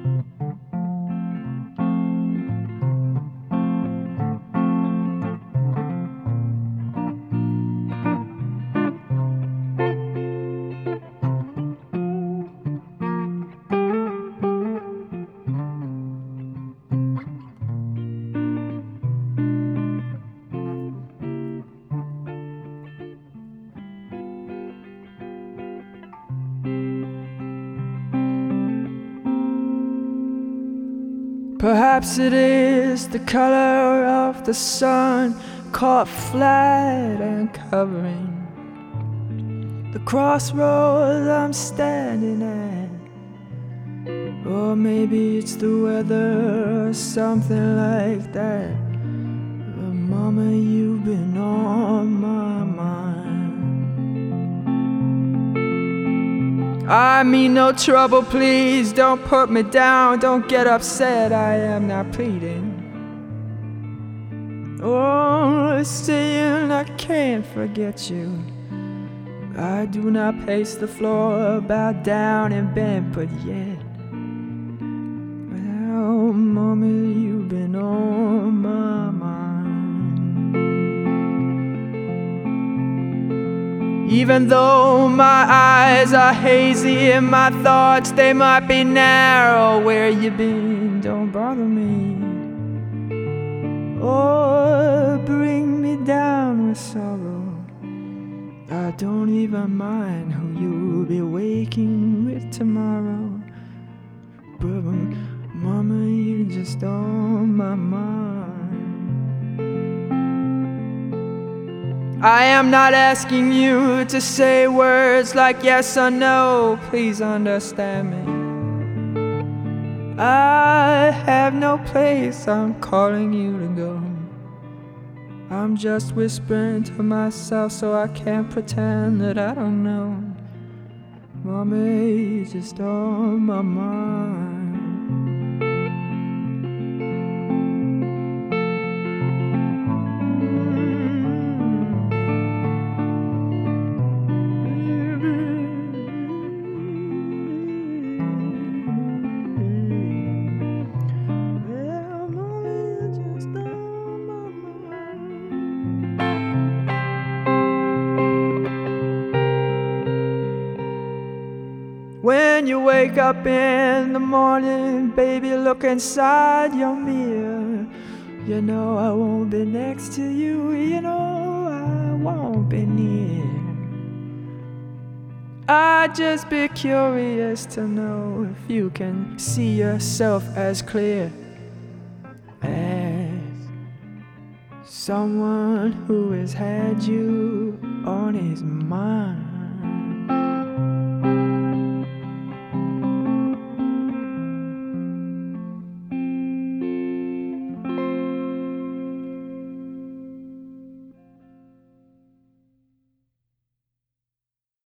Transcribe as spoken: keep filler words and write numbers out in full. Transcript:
Perhaps it is the color of the sun caught flat and covering the crossroads I'm standing at. Or maybe it's the weather or something like that. But mama, you've been on my mind. I mean no trouble, please don't put me down, don't get upset, I am not pleading. Oh, saying I can't forget you. I do not pace the floor, bow down and bend, but yet, well, mommy, you've been on my mind. Even though my eyes are hazy and my thoughts, they might be narrow, where you been, don't bother me. Or bring me down with sorrow. I don't even mind who you'll be waking with tomorrow. But mama, you just on my mind. I am not asking you to say words like yes or no, please understand me. I have no place I'm calling you to go. I'm just whispering to myself so I can't pretend that I don't know. Mommy, you're just on my mind. When you wake up in the morning, baby, look inside your mirror. You know I won't be next to you, you know I won't be near. I'd just be curious to know if you can see yourself as clear as someone who has had you on his mind.